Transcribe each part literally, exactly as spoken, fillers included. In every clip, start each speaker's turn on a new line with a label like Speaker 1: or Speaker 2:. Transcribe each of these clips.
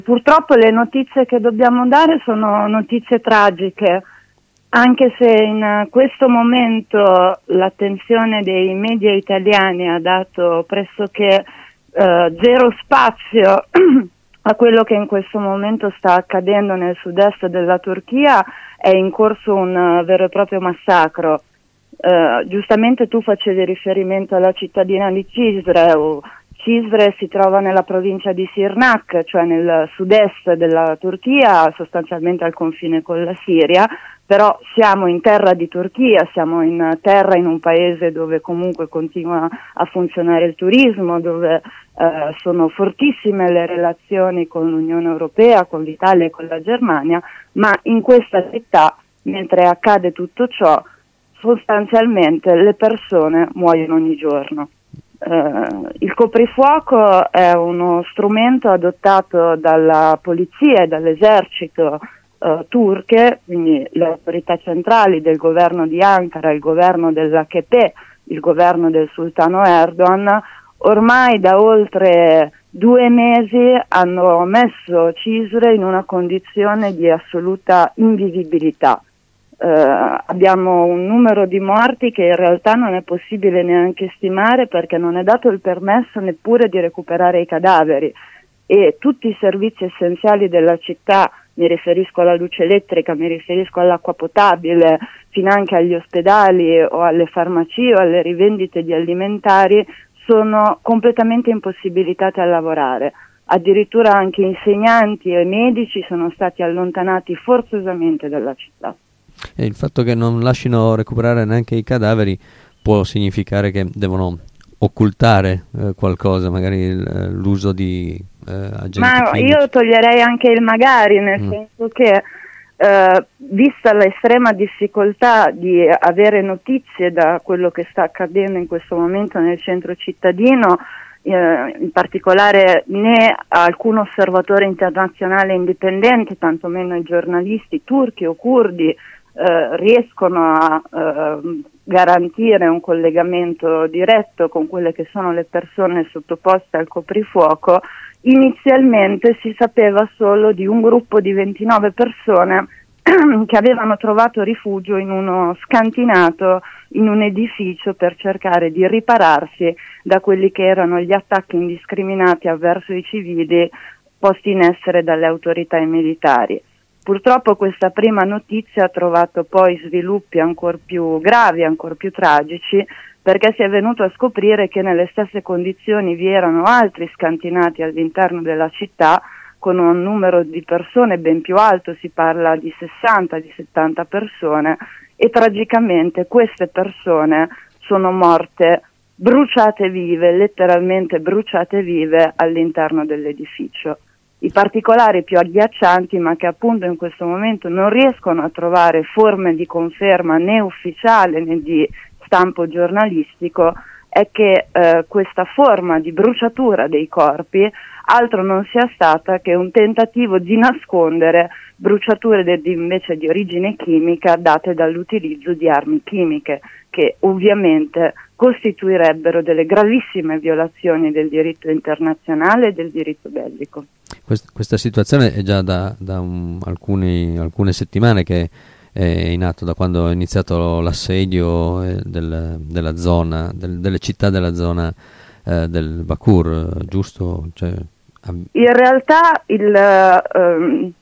Speaker 1: Purtroppo le notizie che dobbiamo dare sono notizie tragiche, anche se in questo momento l'attenzione dei media italiani ha dato pressoché eh, zero spazio a quello che in questo momento sta accadendo nel sud-est della Turchia. È in corso un uh, vero e proprio massacro. Uh, giustamente tu facevi riferimento alla cittadina di Cizre. Uh, Cizre si trova nella provincia di Sirnak, cioè nel sud-est della Turchia, sostanzialmente al confine con la Siria, però siamo in terra di Turchia, siamo in terra in un paese dove comunque continua a funzionare il turismo, dove eh, sono fortissime le relazioni con l'Unione Europea, con l'Italia e con la Germania, ma in questa città, mentre accade tutto ciò, sostanzialmente le persone muoiono ogni giorno. Uh, il coprifuoco è uno strumento adottato dalla polizia e dall'esercito uh, turche, quindi le autorità centrali del governo di Ankara, il governo dell'A K P, il governo del sultano Erdogan, ormai da oltre due mesi hanno messo Cizre in una condizione di assoluta invisibilità. Uh, abbiamo un numero di morti che in realtà non è possibile neanche stimare, perché non è dato il permesso neppure di recuperare i cadaveri, e tutti i servizi essenziali della città, mi riferisco alla luce elettrica, mi riferisco all'acqua potabile, finanche agli ospedali o alle farmacie o alle rivendite di alimentari, sono completamente impossibilitati a lavorare. Addirittura anche insegnanti e medici sono stati allontanati forzosamente dalla città.
Speaker 2: E il fatto che non lasciano recuperare neanche i cadaveri può significare che devono occultare eh, qualcosa, magari il, l'uso di eh, agenti
Speaker 1: Ma
Speaker 2: chimici.
Speaker 1: io toglierei anche il magari, nel mm. senso che eh, vista l'estrema difficoltà di avere notizie da quello che sta accadendo in questo momento nel centro cittadino, eh, in particolare né alcun osservatore internazionale indipendente, tantomeno i giornalisti turchi o curdi, Eh, riescono a eh, garantire un collegamento diretto con quelle che sono le persone sottoposte al coprifuoco. Inizialmente si sapeva solo di un gruppo di ventinove persone che avevano trovato rifugio in uno scantinato in un edificio per cercare di ripararsi da quelli che erano gli attacchi indiscriminati avverso i civili posti in essere dalle autorità militari. Purtroppo questa prima notizia ha trovato poi sviluppi ancor più gravi, ancor più tragici, perché si è venuto a scoprire che nelle stesse condizioni vi erano altri scantinati all'interno della città, con un numero di persone ben più alto, si parla di sessanta, di settanta persone, e tragicamente queste persone sono morte bruciate vive, letteralmente bruciate vive all'interno dell'edificio. I particolari più agghiaccianti, ma che appunto in questo momento non riescono a trovare forme di conferma né ufficiale né di stampo giornalistico, è che eh, questa forma di bruciatura dei corpi altro non sia stata che un tentativo di nascondere bruciature de- di, invece di origine chimica date dall'utilizzo di armi chimiche, che ovviamente costituirebbero delle gravissime violazioni del diritto internazionale e del diritto bellico.
Speaker 2: Questa situazione è già da, da un, alcuni, alcune settimane che è in atto, da quando è iniziato l'assedio del, della zona, del, delle città della zona eh, del Bakur, giusto? Cioè, am-
Speaker 1: in realtà il um,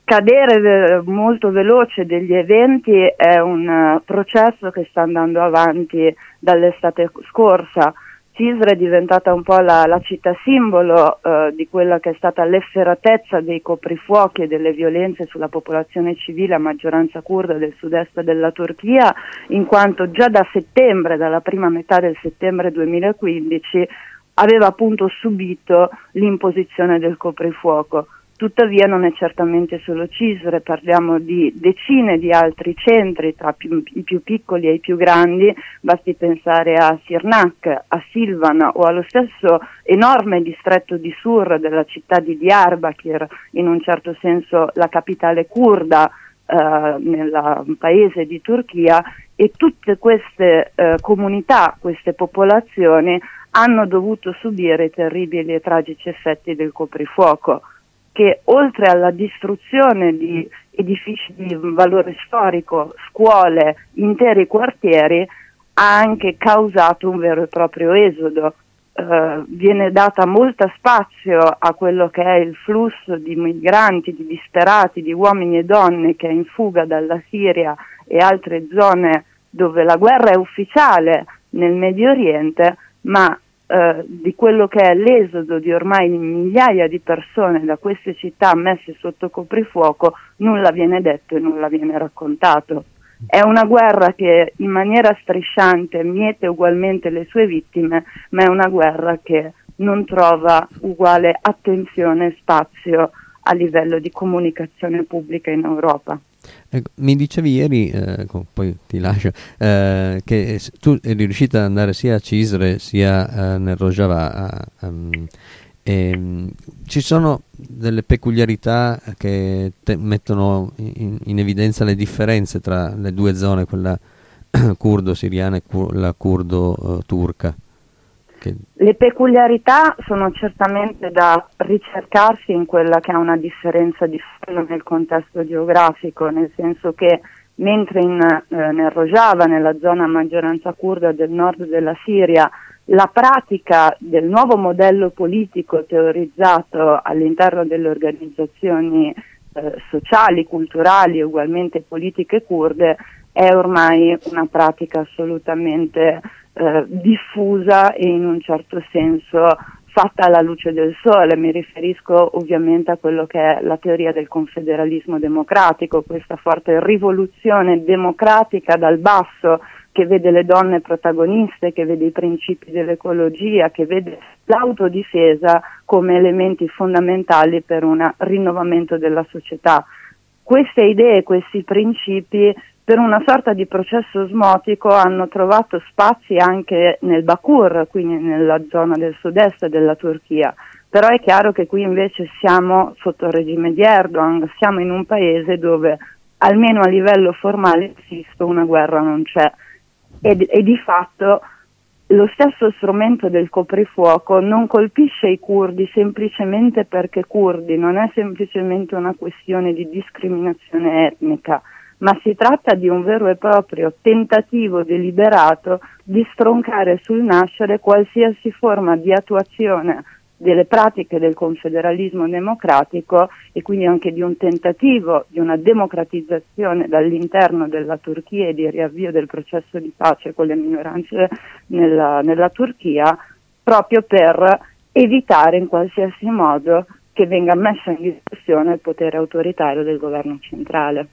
Speaker 1: cadere molto veloce degli eventi è un uh, processo che sta andando avanti dall'estate scorsa. Cizre è diventata un po' la, la città simbolo eh, di quella che è stata l'efferatezza dei coprifuochi e delle violenze sulla popolazione civile a maggioranza curda del sud-est della Turchia, in quanto già da settembre, dalla prima metà del settembre duemilaquindici, aveva appunto subito l'imposizione del coprifuoco. Tuttavia non è certamente solo Cizre, parliamo di decine di altri centri, tra più, i più piccoli e i più grandi, basti pensare a Sirnak, a Silvan o allo stesso enorme distretto di Sur della città di Diyarbakir, in un certo senso la capitale curda eh, nel paese di Turchia, e tutte queste eh, comunità, queste popolazioni hanno dovuto subire i terribili e tragici effetti del coprifuoco, che che oltre alla distruzione di edifici di valore storico, scuole, interi quartieri, ha anche causato un vero e proprio esodo. Uh, viene data molta spazio a quello che è il flusso di migranti, di disperati, di uomini e donne che è in fuga dalla Siria e altre zone dove la guerra è ufficiale nel Medio Oriente, ma uh, di quello che è l'esodo di ormai migliaia di persone da queste città messe sotto coprifuoco nulla viene detto e nulla viene raccontato. È una guerra che in maniera strisciante miete ugualmente le sue vittime, ma è una guerra che non trova uguale attenzione e spazio a livello di comunicazione pubblica in Europa.
Speaker 2: Ecco, mi dicevi ieri, eh, poi ti lascio, eh, che tu eri riuscita ad andare sia a Cisre sia eh, nel Rojava. Um, E, ci sono delle peculiarità che te- mettono in, in evidenza le differenze tra le due zone, quella curdo-siriana e cu- la curdo-turca? Che...
Speaker 1: Le peculiarità sono certamente da ricercarsi in quella che è una differenza di fondo nel contesto geografico, nel senso che mentre in, eh, nel Rojava, nella zona a maggioranza curda del nord della Siria, la pratica del nuovo modello politico teorizzato all'interno delle organizzazioni eh, sociali, culturali e ugualmente politiche curde è ormai una pratica assolutamente eh, diffusa e in un certo senso fatta alla luce del sole. Mi riferisco ovviamente a quello che è la teoria del confederalismo democratico, questa forte rivoluzione democratica dal basso che vede le donne protagoniste, che vede i principi dell'ecologia, che vede l'autodifesa come elementi fondamentali per un rinnovamento della società. Queste idee, questi principi, per una sorta di processo osmotico, hanno trovato spazi anche nel Bakur, quindi nella zona del sud-est della Turchia. Però è chiaro che qui invece siamo sotto il regime di Erdogan, siamo in un paese dove almeno a livello formale, insisto, una guerra non c'è. E, e di fatto lo stesso strumento del coprifuoco non colpisce i curdi semplicemente perché curdi, non è semplicemente una questione di discriminazione etnica, ma si tratta di un vero e proprio tentativo deliberato di stroncare sul nascere qualsiasi forma di attuazione delle pratiche del confederalismo democratico e quindi anche di un tentativo di una democratizzazione dall'interno della Turchia e di riavvio del processo di pace con le minoranze nella, nella Turchia, proprio per evitare in qualsiasi modo che venga messo in discussione il potere autoritario del governo centrale.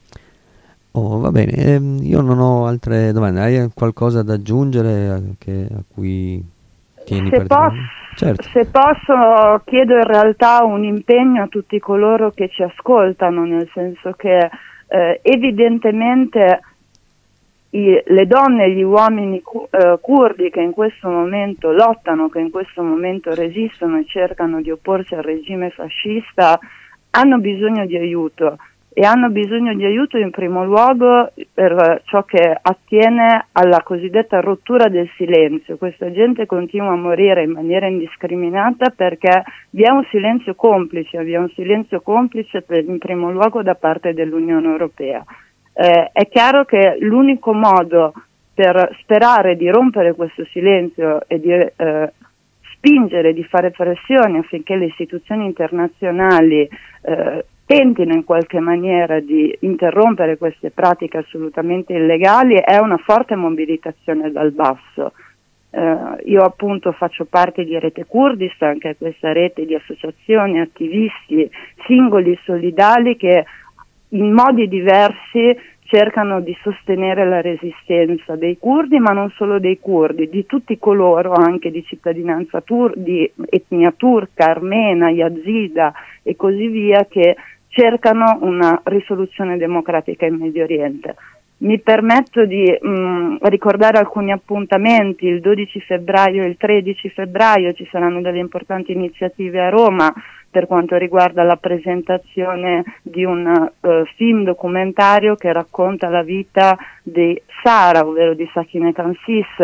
Speaker 2: Oh, va bene, ehm, io non ho altre domande. Hai qualcosa da aggiungere a, che, a cui tieni
Speaker 1: se
Speaker 2: particolarmente?
Speaker 1: Posso,
Speaker 2: certo.
Speaker 1: Se posso, chiedo in realtà un impegno a tutti coloro che ci ascoltano, nel senso che eh, evidentemente i, le donne e gli uomini cu- eh, curdi che in questo momento lottano, che in questo momento resistono e cercano di opporsi al regime fascista, hanno bisogno di aiuto. E hanno bisogno di aiuto in primo luogo per ciò che attiene alla cosiddetta rottura del silenzio. Questa gente continua a morire in maniera indiscriminata perché vi è un silenzio complice, vi è un silenzio complice per, in primo luogo da parte dell'Unione Europea. Eh, è chiaro che l'unico modo per sperare di rompere questo silenzio e di eh, spingere, di fare pressioni affinché le istituzioni internazionali eh, tentino in qualche maniera di interrompere queste pratiche assolutamente illegali è una forte mobilitazione dal basso. Eh, io appunto faccio parte di Rete Kurdistan, che è questa rete di associazioni, attivisti, singoli solidali che in modi diversi cercano di sostenere la resistenza dei curdi, ma non solo dei curdi, di tutti coloro, anche di cittadinanza tur- di etnia turca, armena, yazida e così via, che cercano una risoluzione democratica in Medio Oriente. Mi permetto di mh, ricordare alcuni appuntamenti. Il dodici febbraio e il tredici febbraio ci saranno delle importanti iniziative a Roma per quanto riguarda la presentazione di un uh, film documentario che racconta la vita di Sara, ovvero di Sakineh Kansis,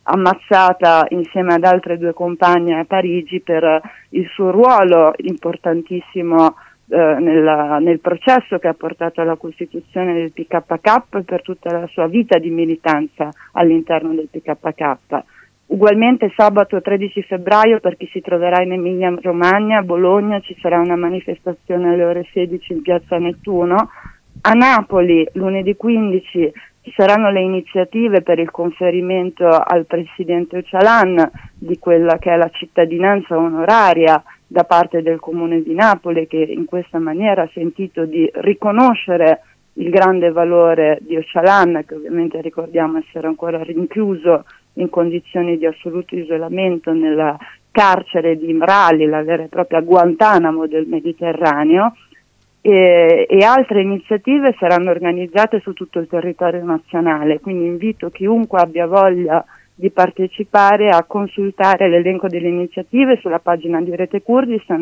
Speaker 1: ammazzata insieme ad altre due compagne a Parigi per il suo ruolo importantissimo eh, nella, nel processo che ha portato alla costituzione del P K K e per tutta la sua vita di militanza all'interno del P K K. Ugualmente sabato tredici febbraio, per chi si troverà in Emilia Romagna, a Bologna, ci sarà una manifestazione alle ore sedici in piazza Nettuno. A Napoli lunedì quindici ci saranno le iniziative per il conferimento al presidente Öcalan di quella che è la cittadinanza onoraria da parte del Comune di Napoli, che in questa maniera ha sentito di riconoscere il grande valore di Öcalan, che ovviamente ricordiamo essere ancora rinchiuso in condizioni di assoluto isolamento nella carcere di Imrali, la vera e propria Guantanamo del Mediterraneo. E, e altre iniziative saranno organizzate su tutto il territorio nazionale, quindi invito chiunque abbia voglia di partecipare a consultare l'elenco delle iniziative sulla pagina di Rete Kurdistan